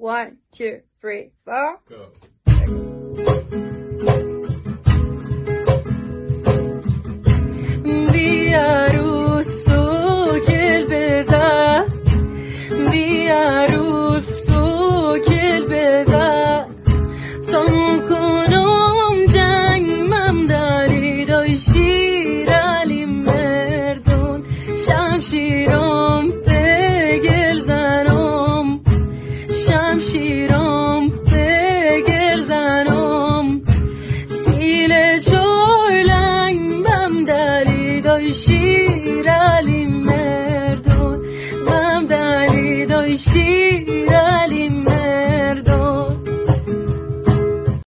1, 2, 3, 4. Go. بیا روز تو گل بزن، بیا روز تو گل بزن، تموم کنم جنگم داری دای شیر علی مردون شمشیران